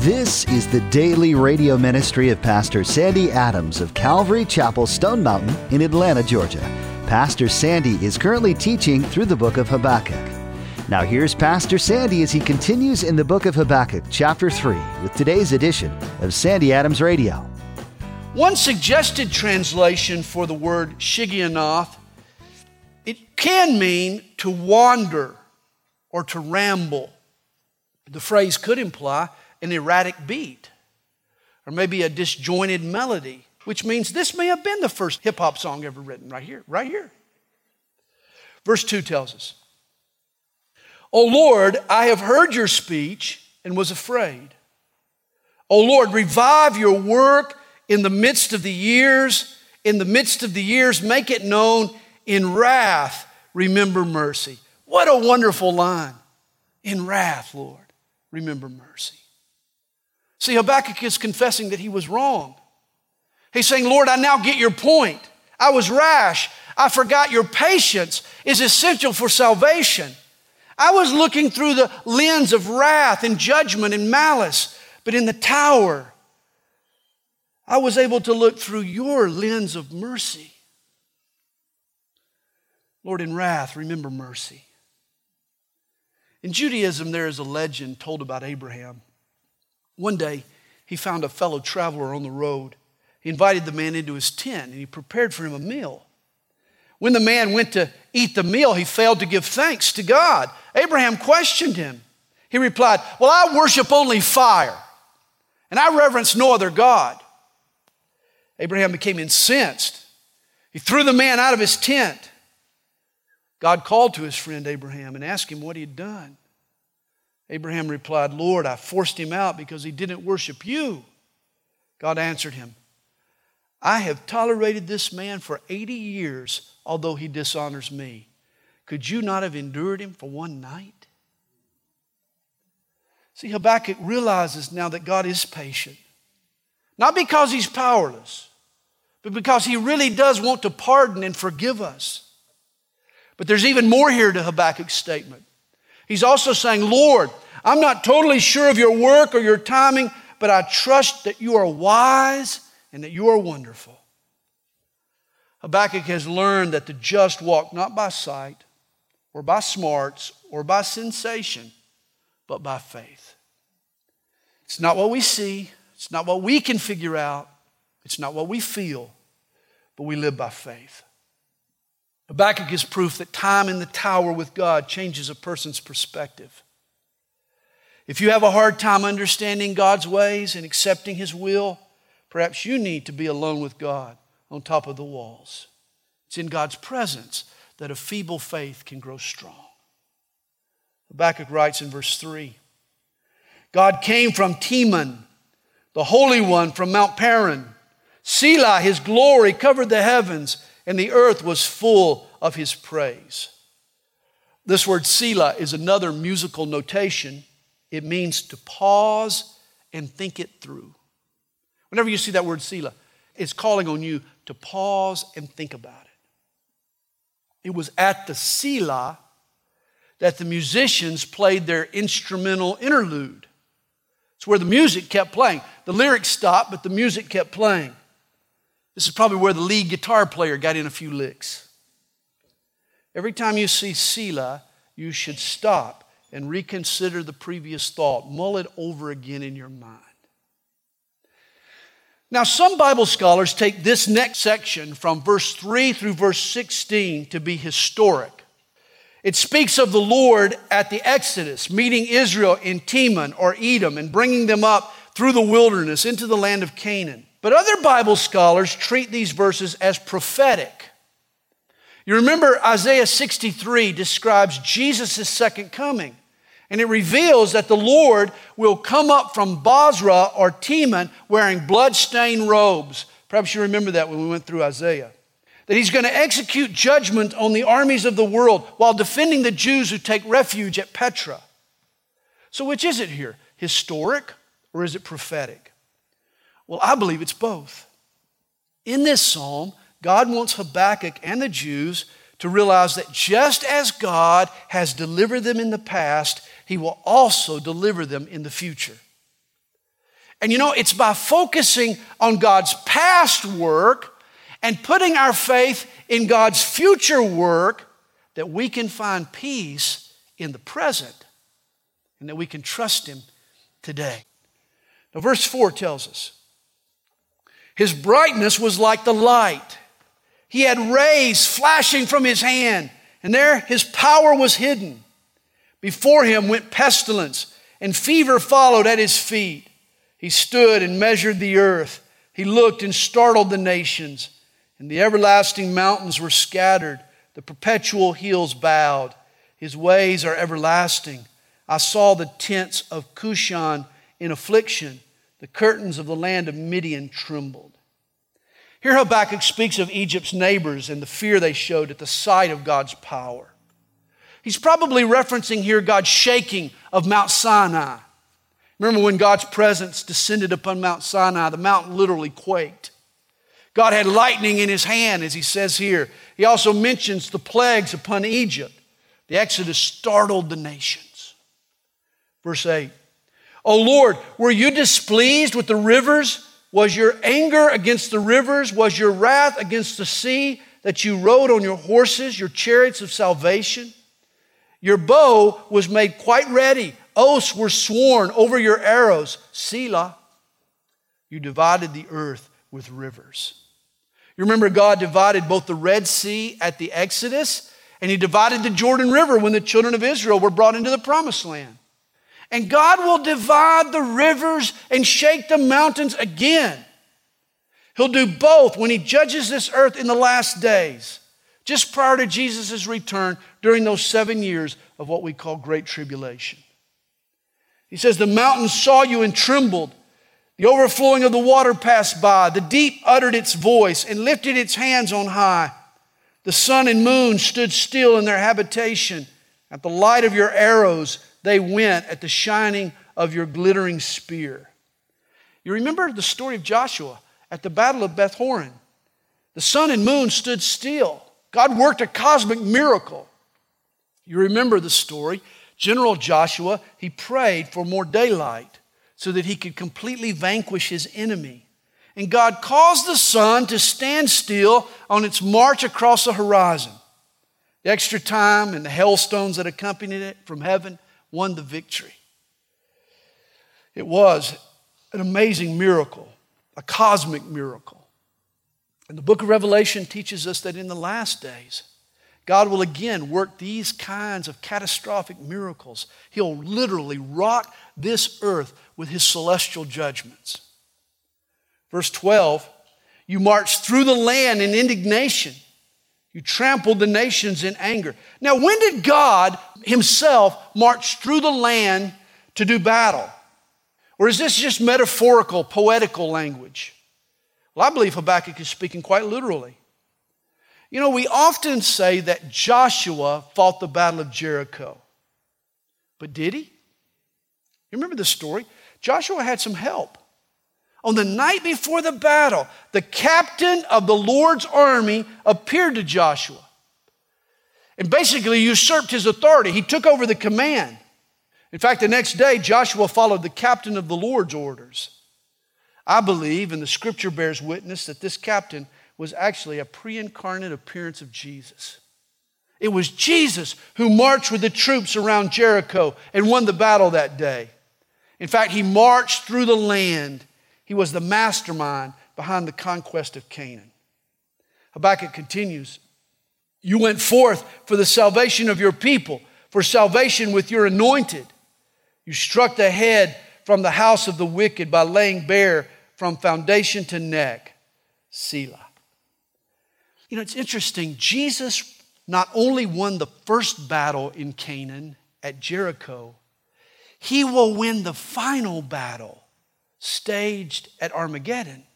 This is the daily radio ministry of Pastor Sandy Adams of Calvary Chapel, Stone Mountain in Atlanta, Georgia. Pastor Sandy is currently teaching through the book of Habakkuk. Now here's Pastor Sandy as he continues in the book of Habakkuk, chapter 3, with today's edition of Sandy Adams Radio. One suggested translation for the word Shigionoth, it can mean to wander or to ramble. The phrase could imply an erratic beat or maybe a disjointed melody, which means this may have been the first hip-hop song ever written right here. Verse 2 tells us, O Lord, I have heard your speech and was afraid. O Lord, revive your work in the midst of the years. In the midst of the years, make it known. In wrath, remember mercy. What a wonderful line. In wrath, Lord, remember mercy. See, Habakkuk is confessing that he was wrong. He's saying, Lord, I now get your point. I was rash. I forgot your patience is essential for salvation. I was looking through the lens of wrath and judgment and malice, but in the tower, I was able to look through your lens of mercy. Lord, in wrath, remember mercy. In Judaism, there is a legend told about Abraham. One day, he found a fellow traveler on the road. He invited the man into his tent, and he prepared for him a meal. When the man went to eat the meal, he failed to give thanks to God. Abraham questioned him. He replied, well, I worship only fire, and I reverence no other God. Abraham became incensed. He threw the man out of his tent. God called to his friend Abraham and asked him what he had done. Abraham replied, Lord, I forced him out because he didn't worship you. God answered him, I have tolerated this man for 80 years, although he dishonors me. Could you not have endured him for one night? See, Habakkuk realizes now that God is patient. Not because he's powerless, but because he really does want to pardon and forgive us. But there's even more here to Habakkuk's statement. He's also saying, Lord, I'm not totally sure of your work or your timing, but I trust that you are wise and that you are wonderful. Habakkuk has learned that the just walk not by sight or by smarts or by sensation, but by faith. It's not what we see. It's not what we can figure out. It's not what we feel, but we live by faith. Habakkuk is proof that time in the tower with God changes a person's perspective. If you have a hard time understanding God's ways and accepting His will, perhaps you need to be alone with God on top of the walls. It's in God's presence that a feeble faith can grow strong. Habakkuk writes in verse 3, God came from Teman, the Holy One from Mount Paran. Selah, His glory covered the heavens, and the earth was full of His praise. This word Selah is another musical notation. It means to pause and think it through. Whenever you see that word Selah, it's calling on you to pause and think about it. It was at the Selah that the musicians played their instrumental interlude. It's where the music kept playing. The lyrics stopped, but the music kept playing. This is probably where the lead guitar player got in a few licks. Every time you see Selah, you should stop and reconsider the previous thought. Mull it over again in your mind. Now, some Bible scholars take this next section from verse 3 through verse 16 to be historic. It speaks of the Lord at the Exodus, meeting Israel in Teman or Edom and bringing them up through the wilderness into the land of Canaan. But other Bible scholars treat these verses as prophetic. You remember Isaiah 63 describes Jesus' second coming. And it reveals that the Lord will come up from Bozrah or Teman wearing blood-stained robes. Perhaps you remember that when we went through Isaiah. That He's going to execute judgment on the armies of the world while defending the Jews who take refuge at Petra. So which is it here? Historic or is it prophetic? Well, I believe it's both. In this psalm, God wants Habakkuk and the Jews to realize that just as God has delivered them in the past, He will also deliver them in the future. And you know, it's by focusing on God's past work and putting our faith in God's future work that we can find peace in the present and that we can trust Him today. Now, verse 4 tells us, His brightness was like the light. He had rays flashing from His hand, and there His power was hidden. Before Him went pestilence, and fever followed at His feet. He stood and measured the earth. He looked and startled the nations, and the everlasting mountains were scattered. The perpetual hills bowed. His ways are everlasting. I saw the tents of Cushan in affliction. The curtains of the land of Midian trembled. Here Habakkuk speaks of Egypt's neighbors and the fear they showed at the sight of God's power. He's probably referencing here God's shaking of Mount Sinai. Remember when God's presence descended upon Mount Sinai, the mountain literally quaked. God had lightning in His hand, as He says here. He also mentions the plagues upon Egypt. The Exodus startled the nations. Verse 8, O Lord, were you displeased with the rivers? Was your anger against the rivers? Was your wrath against the sea that you rode on your horses, your chariots of salvation? Your bow was made quite ready. Oaths were sworn over your arrows. Selah. You divided the earth with rivers. You remember God divided both the Red Sea at the Exodus, and He divided the Jordan River when the children of Israel were brought into the Promised Land. And God will divide the rivers and shake the mountains again. He'll do both when He judges this earth in the last days, just prior to Jesus' return during those 7 years of what we call Great Tribulation. He says, the mountains saw you and trembled. The overflowing of the water passed by. The deep uttered its voice and lifted its hands on high. The sun and moon stood still in their habitation. At the light of your arrows, they went at the shining of your glittering spear. You remember the story of Joshua at the Battle of Beth Horon. The sun and moon stood still. God worked a cosmic miracle. You remember the story. General Joshua, he prayed for more daylight so that he could completely vanquish his enemy. And God caused the sun to stand still on its march across the horizon. The extra time and the hailstones that accompanied it from heaven won the victory. It was an amazing miracle, a cosmic miracle. And the book of Revelation teaches us that in the last days, God will again work these kinds of catastrophic miracles. He'll literally rock this earth with His celestial judgments. Verse 12, you marched through the land in indignation. You trampled the nations in anger. Now, when did God Himself march through the land to do battle? Or is this just metaphorical, poetical language? Well, I believe Habakkuk is speaking quite literally. You know, we often say that Joshua fought the battle of Jericho. But did he? You remember the story? Joshua had some help. On the night before the battle, the captain of the Lord's army appeared to Joshua and basically usurped his authority. He took over the command. In fact, the next day, Joshua followed the captain of the Lord's orders. I believe, and the scripture bears witness, that this captain was actually a pre-incarnate appearance of Jesus. It was Jesus who marched with the troops around Jericho and won the battle that day. In fact, He marched through the land. He was the mastermind behind the conquest of Canaan. Habakkuk continues, you went forth for the salvation of your people, for salvation with your anointed. You struck the head from the house of the wicked by laying bare from foundation to neck. Selah. You know, it's interesting. Jesus not only won the first battle in Canaan at Jericho, He will win the final battle staged at Armageddon.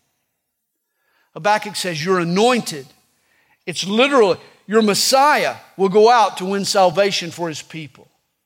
Habakkuk says, you're anointed. It's literally, your Messiah will go out to win salvation for His people.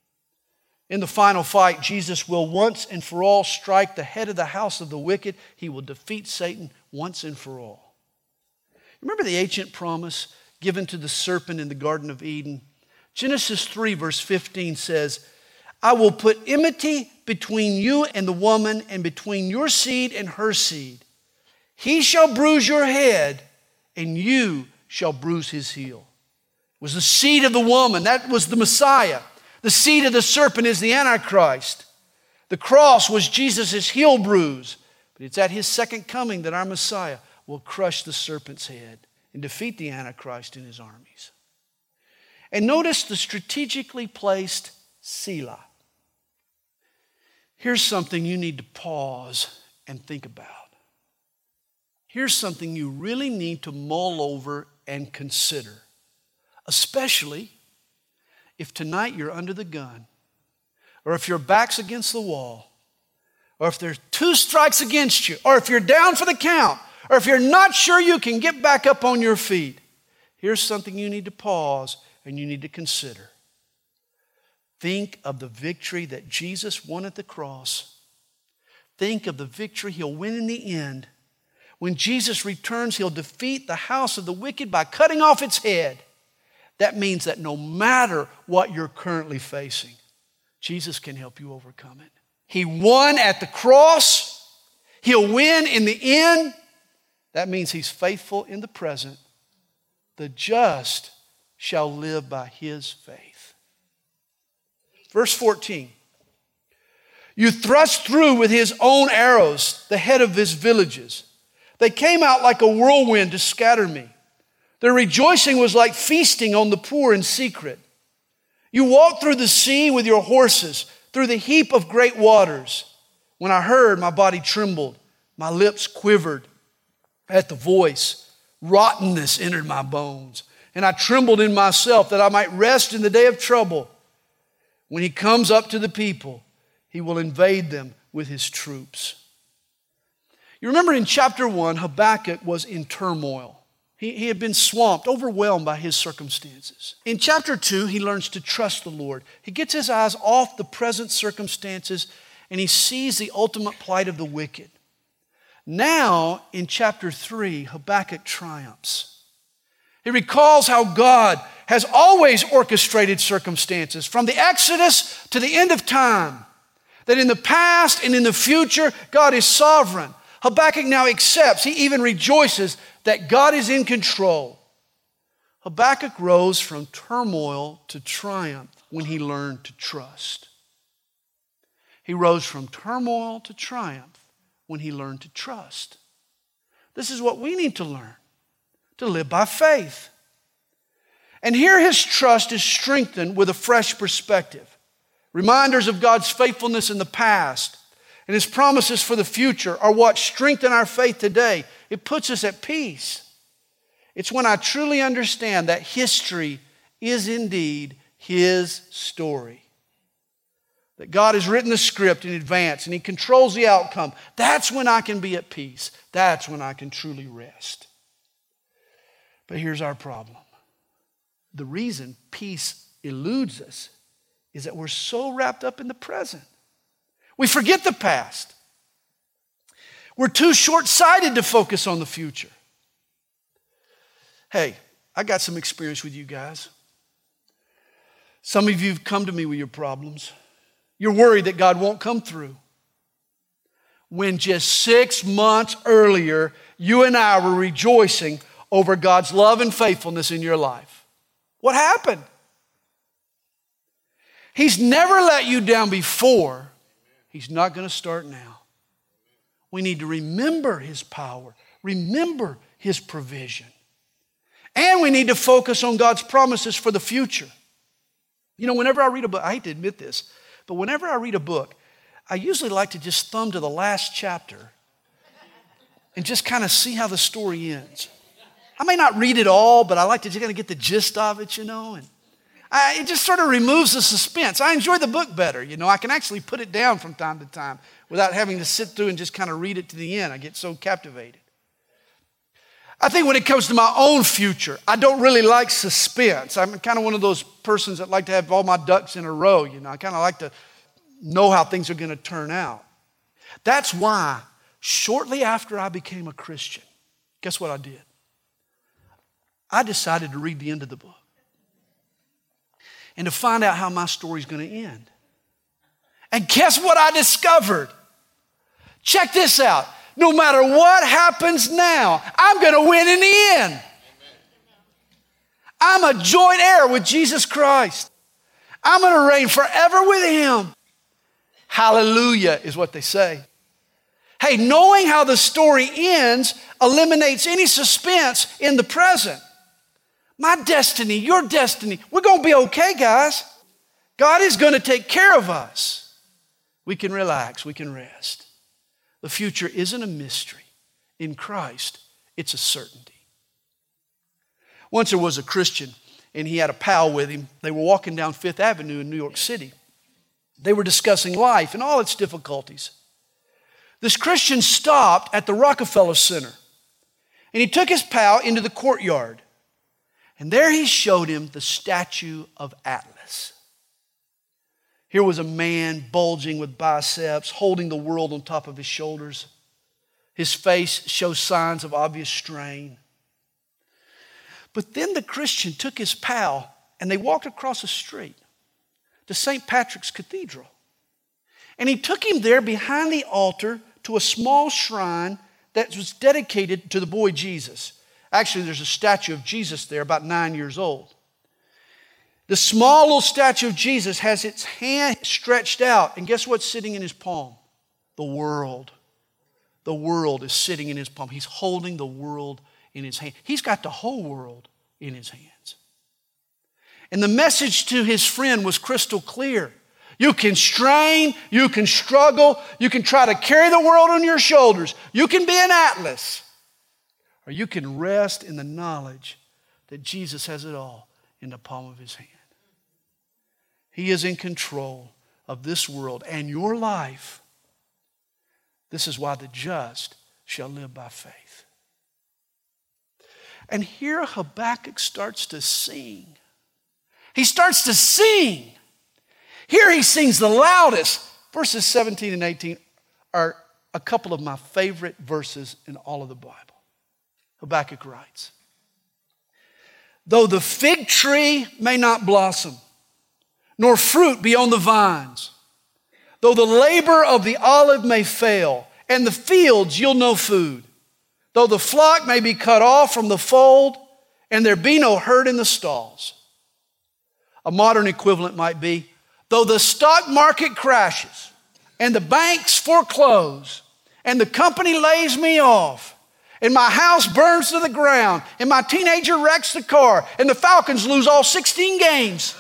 In the final fight, Jesus will once and for all strike the head of the house of the wicked. He will defeat Satan once and for all. Remember the ancient promise given to the serpent in the Garden of Eden? Genesis 3 verse 15 says, I will put enmity between you and the woman, and between your seed and her seed. He shall bruise your head, and you shall bruise his heel. It was the seed of the woman. That was the Messiah. The seed of the serpent is the Antichrist. The cross was Jesus' heel bruise. But it's at his second coming that our Messiah will crush the serpent's head and defeat the Antichrist and his armies. And notice the strategically placed Selah. Here's something you need to pause and think about. Here's something you really need to mull over and consider, especially if tonight you're under the gun, or if your back's against the wall, or if there's 2 strikes against you, or if you're down for the count, or if you're not sure you can get back up on your feet. Here's something you need to pause and you need to consider. Think of the victory that Jesus won at the cross. Think of the victory he'll win in the end. When Jesus returns, he'll defeat the house of the wicked by cutting off its head. That means that no matter what you're currently facing, Jesus can help you overcome it. He won at the cross. He'll win in the end. That means he's faithful in the present. The just shall live by his faith. Verse 14. You thrust through with his own arrows the head of his villages. They came out like a whirlwind to scatter me. Their rejoicing was like feasting on the poor in secret. You walked through the sea with your horses, through the heap of great waters. When I heard, my body trembled. My lips quivered at the voice. Rottenness entered my bones. And I trembled in myself that I might rest in the day of trouble. When he comes up to the people, he will invade them with his troops. You remember in chapter 1, Habakkuk was in turmoil. He had been swamped, overwhelmed by his circumstances. In chapter 2, he learns to trust the Lord. He gets his eyes off the present circumstances and he sees the ultimate plight of the wicked. Now, in chapter 3, Habakkuk triumphs. He recalls how God has always orchestrated circumstances from the Exodus to the end of time. That in the past and in the future, God is sovereign. Habakkuk now accepts, he even rejoices that God is in control. Habakkuk rose from turmoil to triumph when he learned to trust. He rose from turmoil to triumph when he learned to trust. This is what we need to learn, to live by faith. And here his trust is strengthened with a fresh perspective. Reminders of God's faithfulness in the past and his promises for the future are what strengthen our faith today. It puts us at peace. It's when I truly understand that history is indeed his story. That God has written the script in advance and he controls the outcome. That's when I can be at peace. That's when I can truly rest. But here's our problem. The reason peace eludes us is that we're so wrapped up in the present. We forget the past. We're too short-sighted to focus on the future. Hey, I got some experience with you guys. Some of you have come to me with your problems. You're worried that God won't come through. When just 6 months earlier, you and I were rejoicing over God's love and faithfulness in your life. What happened? He's never let you down before. He's not going to start now. We need to remember his power, remember his provision. And we need to focus on God's promises for the future. You know, whenever I read a book, I hate to admit this, but whenever I read a book, I usually like to just thumb to the last chapter and just kind of see how the story ends. I may not read it all, but I like to just kind of get the gist of it, you know, and it just sort of removes the suspense. I enjoy the book better, you know. I can actually put it down from time to time without having to sit through and just kind of read it to the end. I get so captivated. I think when it comes to my own future, I don't really like suspense. I'm kind of one of those persons that like to have all my ducks in a row, you know. I kind of like to know how things are going to turn out. That's why shortly after I became a Christian, guess what I did? I decided to read the end of the book and to find out how my story's going to end. And guess what I discovered? Check this out. No matter what happens now, I'm going to win in the end. I'm a joint heir with Jesus Christ. I'm going to reign forever with Him. Hallelujah is what they say. Hey, knowing how the story ends eliminates any suspense in the present. My destiny, your destiny, we're going to be okay, guys. God is going to take care of us. We can relax, we can rest. The future isn't a mystery. In Christ, it's a certainty. Once there was a Christian, and he had a pal with him. They were walking down Fifth Avenue in New York City. They were discussing life and all its difficulties. This Christian stopped at the Rockefeller Center, and he took his pal into the courtyard. And there he showed him the statue of Atlas. Here was a man bulging with biceps, holding the world on top of his shoulders. His face shows signs of obvious strain. But then the Christian took his pal and they walked across the street to St. Patrick's Cathedral. And he took him there behind the altar to a small shrine that was dedicated to the boy Jesus. Actually, there's a statue of Jesus there about 9 years old. The small little statue of Jesus has its hand stretched out, and guess what's sitting in his palm? The world. The world is sitting in his palm. He's holding the world in his hand. He's got the whole world in his hands. And the message to his friend was crystal clear. You can strain, you can struggle, you can try to carry the world on your shoulders. You can be an Atlas, or you can rest in the knowledge that Jesus has it all in the palm of his hand. He is in control of this world and your life. This is why the just shall live by faith. And here Habakkuk starts to sing. He starts to sing. Here he sings the loudest. Verses 17 and 18 are a couple of my favorite verses in all of the Bible. Habakkuk writes, though the fig tree may not blossom, nor fruit be on the vines, though the labor of the olive may fail, and the fields yield no food, though the flock may be cut off from the fold, and there be no herd in the stalls. A modern equivalent might be, though the stock market crashes, and the banks foreclose, and the company lays me off, and my house burns to the ground, and my teenager wrecks the car, and the Falcons lose all 16 games.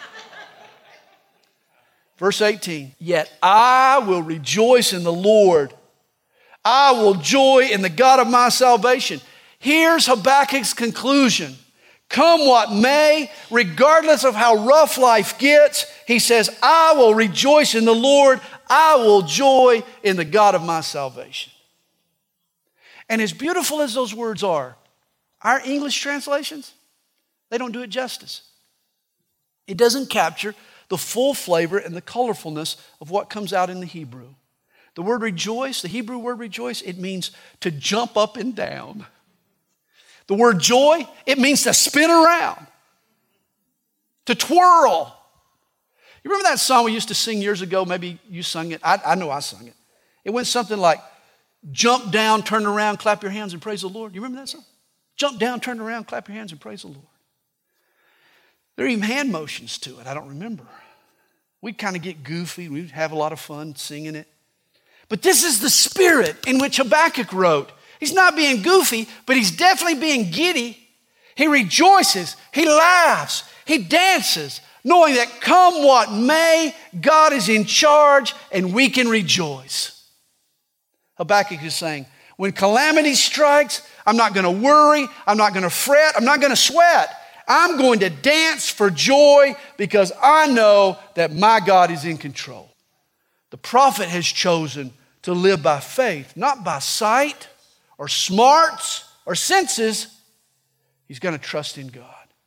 Verse 18, yet I will rejoice in the Lord. I will joy in the God of my salvation. Here's Habakkuk's conclusion. Come what may, regardless of how rough life gets, he says, I will rejoice in the Lord. I will joy in the God of my salvation. And as beautiful as those words are, our English translations, they don't do it justice. It doesn't capture the full flavor and the colorfulness of what comes out in the Hebrew. The word rejoice, the Hebrew word rejoice, it means to jump up and down. The word joy, it means to spin around, to twirl. You remember that song we used to sing years ago? Maybe you sung it. I know I sung it. It went something like, jump down, turn around, clap your hands and praise the Lord. You remember that song? Jump down, turn around, clap your hands and praise the Lord. There are even hand motions to it. I don't remember. We'd kind of get goofy. We'd have a lot of fun singing it. But this is the spirit in which Habakkuk wrote. He's not being goofy, but he's definitely being giddy. He rejoices. He laughs. He dances, knowing that come what may, God is in charge and we can rejoice. Habakkuk is saying, when calamity strikes, I'm not going to worry. I'm not going to fret. I'm not going to sweat. I'm going to dance for joy because I know that my God is in control. The prophet has chosen to live by faith, not by sight or smarts or senses. He's going to trust in God.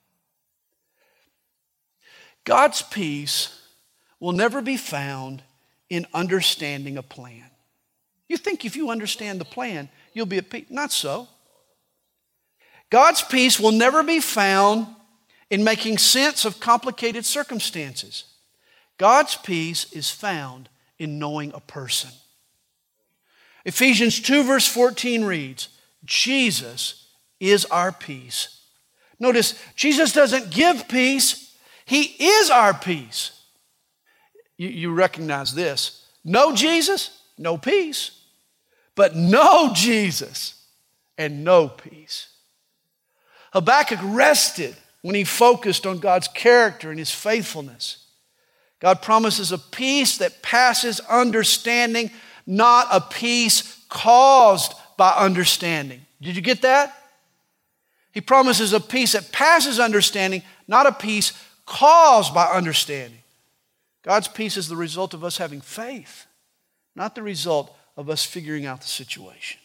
God's peace will never be found in understanding a plan. You think if you understand the plan, you'll be at peace. Not so. God's peace will never be found in making sense of complicated circumstances. God's peace is found in knowing a person. Ephesians 2 verse 14 reads, Jesus is our peace. Notice, Jesus doesn't give peace. He is our peace. You recognize this. No Jesus, no peace. But no Jesus and no peace. Habakkuk rested when he focused on God's character and His faithfulness. God promises a peace that passes understanding, not a peace caused by understanding. Did you get that? He promises a peace that passes understanding, not a peace caused by understanding. God's peace is the result of us having faith, not the result of us figuring out the situation.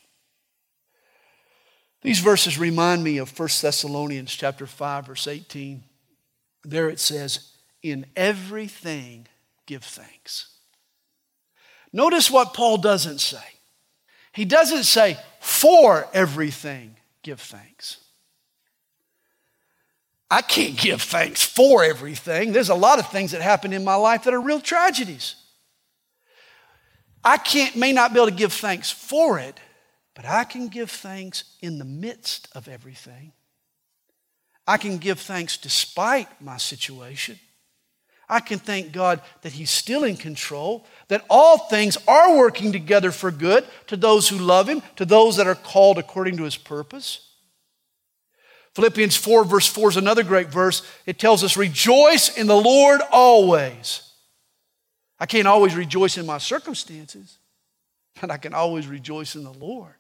These verses remind me of 1 Thessalonians chapter 5, verse 18. There it says, in everything give thanks. Notice what Paul doesn't say. He doesn't say, for everything give thanks. I can't give thanks for everything. There's a lot of things that happen in my life that are real tragedies. I may not be able to give thanks for it, but I can give thanks in the midst of everything. I can give thanks despite my situation. I can thank God that He's still in control, that all things are working together for good to those who love Him, to those that are called according to His purpose. Philippians 4 verse 4 is another great verse. It tells us, rejoice in the Lord always. I can't always rejoice in my circumstances, but I can always rejoice in the Lord.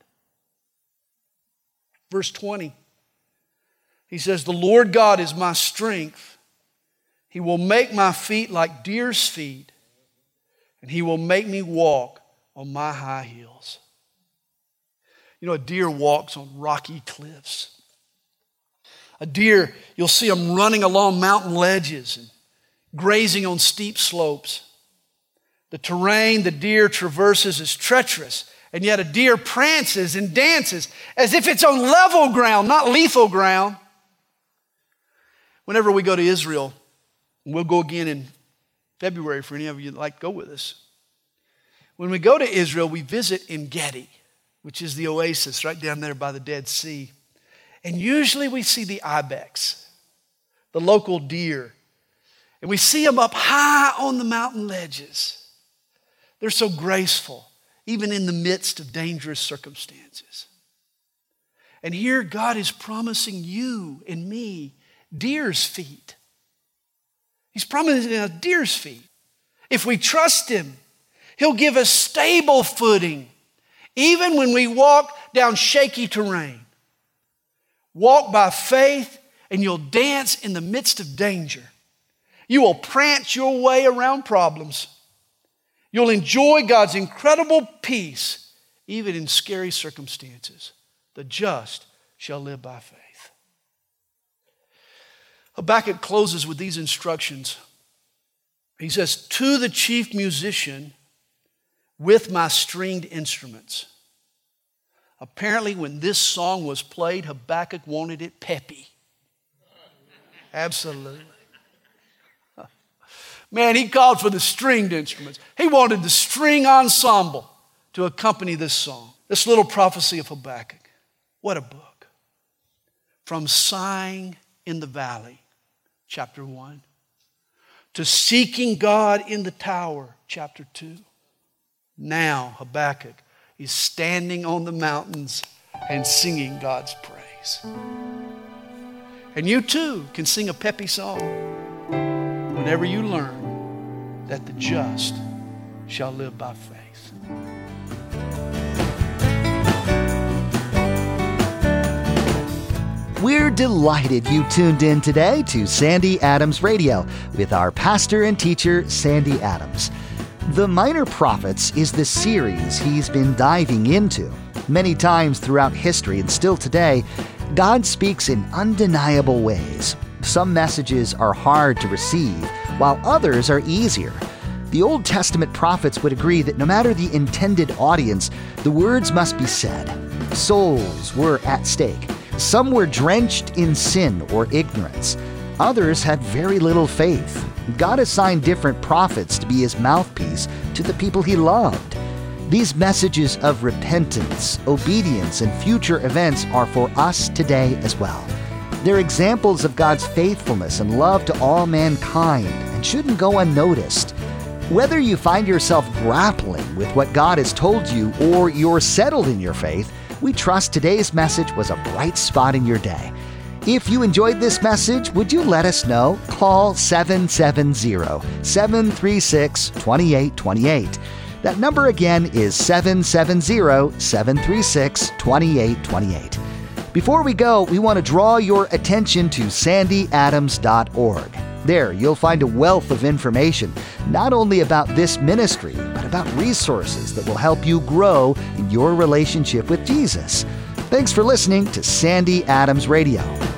Verse 20, he says, the Lord God is my strength. He will make my feet like deer's feet, and He will make me walk on my high heels. You know, a deer walks on rocky cliffs. A deer, you'll see them running along mountain ledges and grazing on steep slopes. The terrain the deer traverses is treacherous, and yet a deer prances and dances as if it's on level ground, not lethal ground. Whenever we go to Israel, and we'll go again in February for any of you that like to go with us. When we go to Israel, we visit En Gedi, which is the oasis right down there by the Dead Sea. And usually we see the ibex, the local deer. And we see them up high on the mountain ledges. They're so graceful, even in the midst of dangerous circumstances. And here God is promising you and me deer's feet. He's promising us deer's feet. If we trust Him, He'll give us stable footing, even when we walk down shaky terrain. Walk by faith, and you'll dance in the midst of danger. You will prance your way around problems. You'll enjoy God's incredible peace, even in scary circumstances. The just shall live by faith. Habakkuk closes with these instructions. He says, to the chief musician with my stringed instruments. Apparently, when this song was played, Habakkuk wanted it peppy. Absolutely. Man, he called for the stringed instruments. He wanted the string ensemble to accompany this song. This little prophecy of Habakkuk. What a book. From sighing in the valley, chapter 1, to seeking God in the tower, chapter 2. Now, Habakkuk is standing on the mountains and singing God's praise. And you too can sing a peppy song whenever you learn that the just shall live by faith. We're delighted you tuned in today to Sandy Adams Radio with our pastor and teacher, Sandy Adams. The Minor Prophets is the series he's been diving into. Many times throughout history and still today, God speaks in undeniable ways. Some messages are hard to receive, while others are easier. The Old Testament prophets would agree that no matter the intended audience, the words must be said. Souls were at stake. Some were drenched in sin or ignorance. Others had very little faith. God assigned different prophets to be his mouthpiece to the people he loved. These messages of repentance, obedience, and future events are for us today as well. They're examples of God's faithfulness and love to all mankind and shouldn't go unnoticed. Whether you find yourself grappling with what God has told you or you're settled in your faith, we trust today's message was a bright spot in your day. If you enjoyed this message, would you let us know? Call 770-736-2828. That number again is 770-736-2828. Before we go, we want to draw your attention to sandyadams.org. There, you'll find a wealth of information, not only about this ministry, but about resources that will help you grow in your relationship with Jesus. Thanks for listening to Sandy Adams Radio.